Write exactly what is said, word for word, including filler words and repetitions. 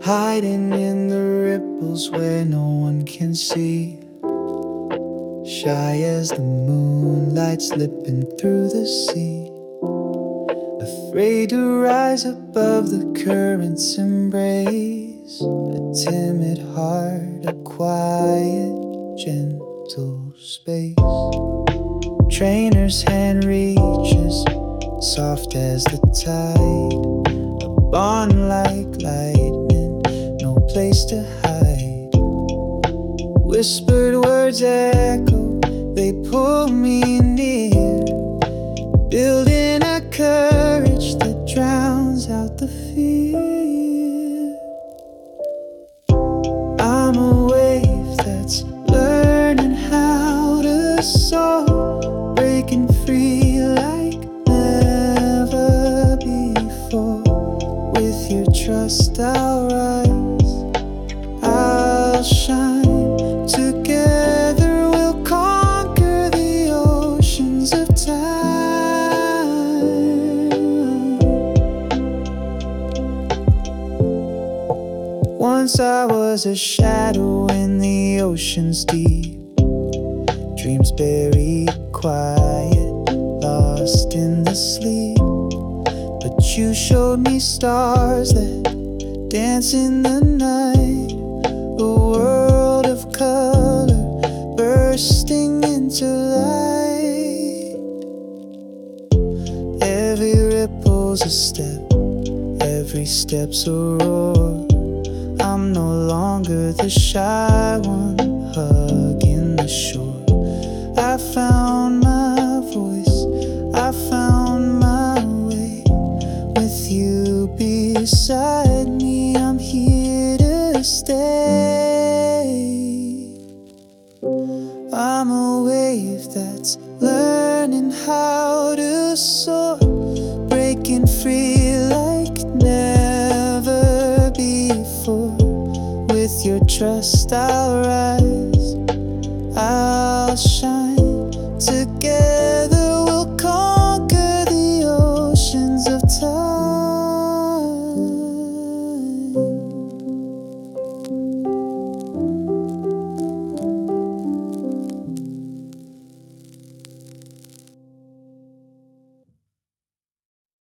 hiding in the ripples where no one can see. Shy as the moonlight slipping through the sea, afraid to rise above the current's embrace. A timid heart, a quiet, gentle space. Trainer's hand reaches, soft as the tide. A bond like lightning, no place to hide. Whispered words echo, they pull me near, building a courage that drowns out the fear. I'm a wave that's learning how to soar, breaking free like never before. With your trust I'll rise, I'll shine. Together we'll conquer the oceans of time. Once I was a shadow in the ocean's deep, dreams buried quiet, lost in the sleep. But you showed me stars that dance in the night, a world of color bursting into light. Every ripple's a step, every step's a roar. I'm no longer the shy one hugging the shore. I found my voice, I found my way. With you beside me, I'm here to stay. I'm a wave that's learning how to soar, breaking free like never before. With your trust I'll rise,